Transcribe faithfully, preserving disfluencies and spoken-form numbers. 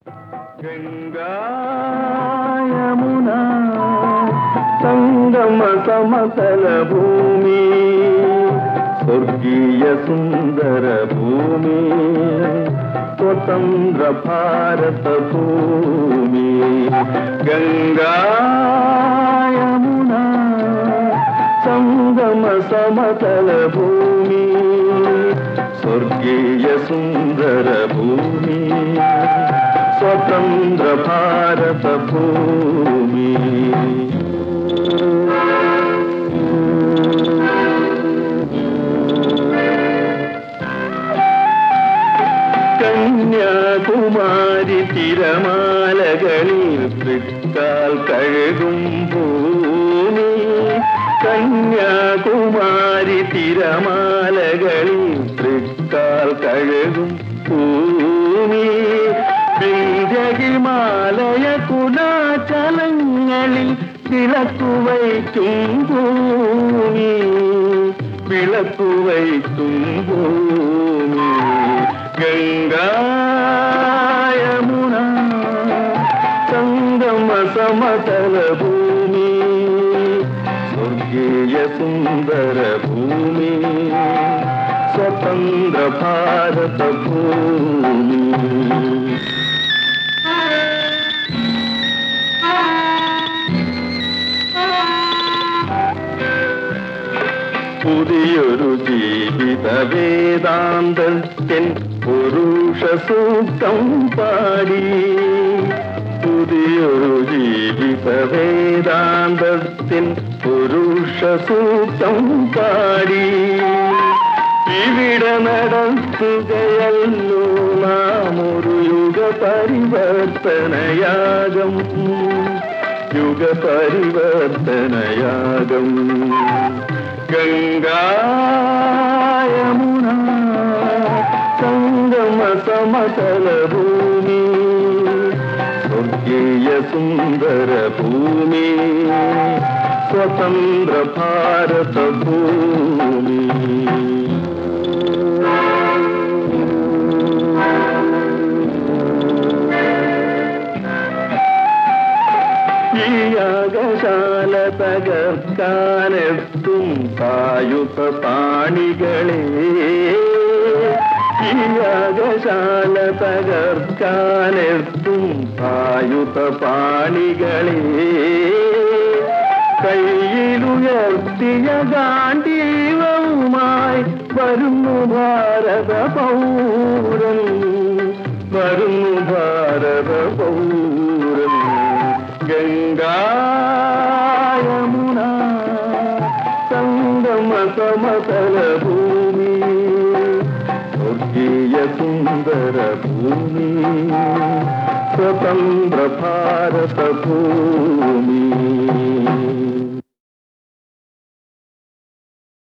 ഗംഗാ യമുന സംഗമ സമതല ഭൂമി, സ്വർഗീയ സുന്ദര ഭൂമി, സ്വതന്ത്ര ഭാരത ഭൂമി. ഗംഗാ യമുന സംഗമ സമതല ഭൂമി, സ്വർഗീയ സുന്ദര ഭൂമി, സ്വതന്ത്ര ഭാരത ഭൂമി. കന്യാകുമാരി തിരമാലകളിൽ തൃക്കാൽ കഴുകും ഭൂമി, കന്യാകുമാരി തിരമാലകളിൽ തൃക്കാൽ കഴുകും ഭൂമി, വിന്ധ്യഹിമാലയ കുലാചലങ്ങളിൽ വിളക്കുവയ്ക്കും ഭൂമി, വിളക്കുവയ്ക്കും ഭൂമി. ഗംഗാ യമുന സംഗമ സമതല ഭൂമി, സ്വർഗീയ സുന്ദര ഭൂമി, സ്വതന്ത്ര ഭാരത ഭൂമി. പുതിയൊരു ജീവിത വേദാന്തത്തിൻ പുരുഷ സൂക്തം പാടി, പുതിയൊരു ജീവിത വേദാന്തത്തിൻ പുരുഷ സൂക്തം പാടി, ഇവിടെ നടത്തുകയല്ലോ നാം ഒരു യുഗ പരിവർത്തനയാഗം, യുഗ പരിവർത്തനയാഗം. ഗംഗാ യമുന സംഗമ സമതല ഭൂമി, സ്വർഗീയ സുന്ദര ഭൂമി, സ്വതന്ത്ര ഭാരത ഭൂമി. ഈ യാഗശാല തകർക്കാനെത്തും സായുധ പാണികളെ, ഈ യാഗശാല തകർക്കാനെത്തും സായുധ പാണികളെ, കയ്യിലുയർത്തിയ ഗാണ്ഡീവവുമായി വരുന്നു ഭാരത പൗരൻ, വരുന്നു ഭാരത പൗരൻ. ഗംഗാ യമുന സംഗമ സമതല ഭൂമി, സ്വർഗീയ സുന്ദര ഭൂമി, സ്വതന്ത്ര ഭാരത ഭൂമി.